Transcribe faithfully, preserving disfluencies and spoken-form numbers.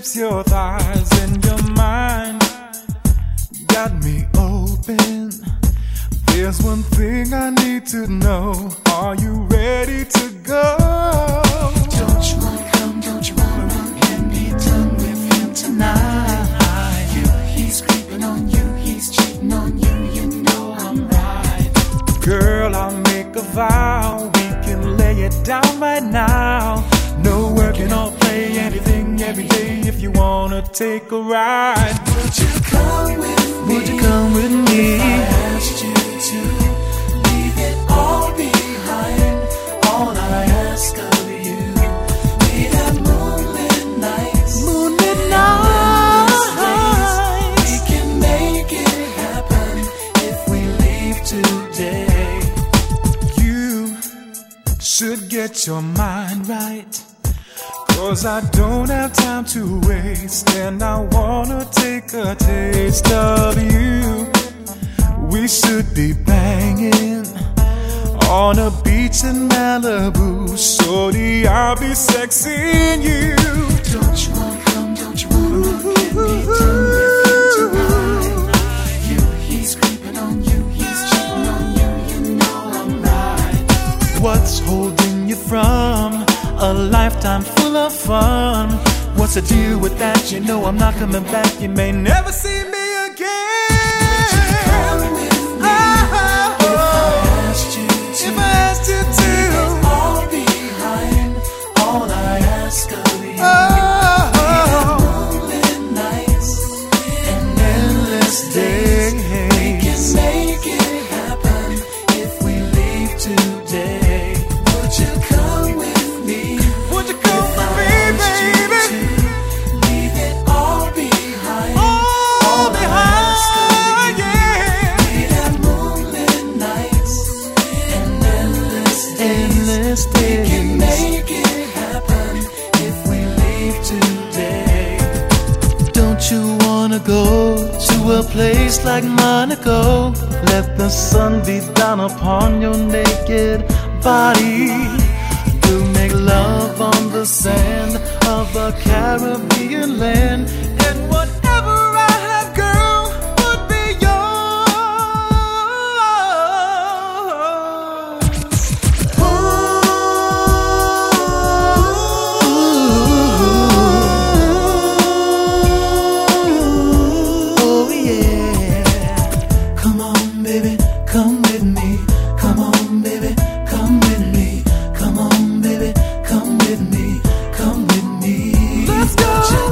lips, your thighs, and your mind got me open. There's one thing I need to know. Are you ready to go? Don't you wanna come, don't you wanna run and be done with him tonight? You, he's creeping on you, he's cheating on you, you know I'm right. Girl, I'll make a vow, we can lay it down right now. No working or play, anything every day if you wanna take a ride. Would you come with me? Would you come with me? If I asked you to leave it all behind, all I ask of you, be that moonlit nights, Moonlit nights. nights. We can make it happen if we leave today. You should get your mind right, 'cause I don't have time to waste, and I wanna take a taste of you. We should be banging on a beach in Malibu. Shorty, I'll be sexing you. Don't you wanna come, don't you wanna run and be done with him tonight? You, he's creeping on you, he's cheating on you, you know I'm right. What's holding you from a lifetime full of fun? What's the deal with that? You know I'm not coming back. You may never see me again. Come with me. Oh, If I asked you to, if I asked you to, leave it all behind, all I ask of you, oh, moonlit nights and endless days. We can make it happen if we leave today. Would you come with me? would you come If with I me, asked you baby? to leave it all behind, All I ask of behind, you, yeah. be that moonlit nights and endless days. Endless We can days. make it happen if we leave today. Don't you wanna go to a place like Monaco? Let the sun beat down upon your naked body. We'll make love on the sand of a Caribbean land, and whatever I have, girl, would be yours. Oh yeah. Come on, baby, come with me. Come on, baby, come with me. Come on, baby, come with me. Come with me. Let's go.